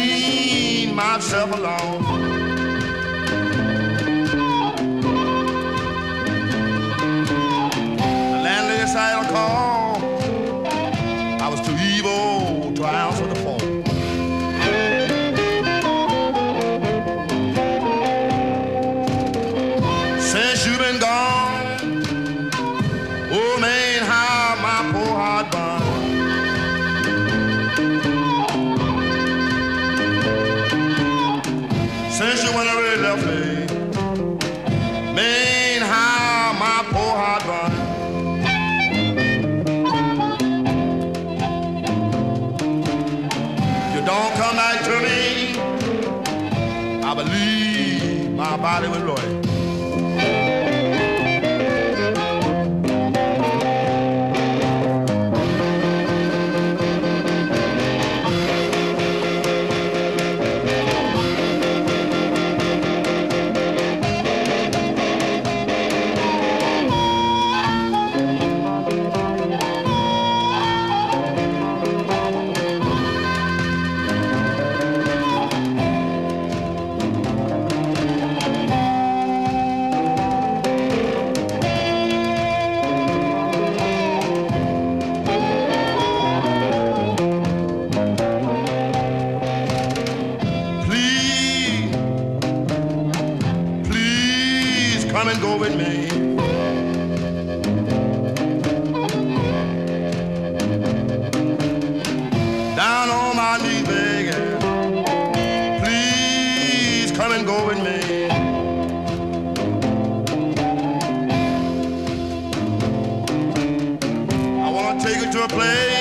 clean myself alone. The landlady said I'll call. I was too evil to answer the phone. Since you've been gone, oh man, how my poor heart burns. Since you went away, left me, man, how my poor heart burns. If you don't come back to me, I believe my body will rot. Come and go with me. Down on my knees begging, please come and go with me. I want to take you to a place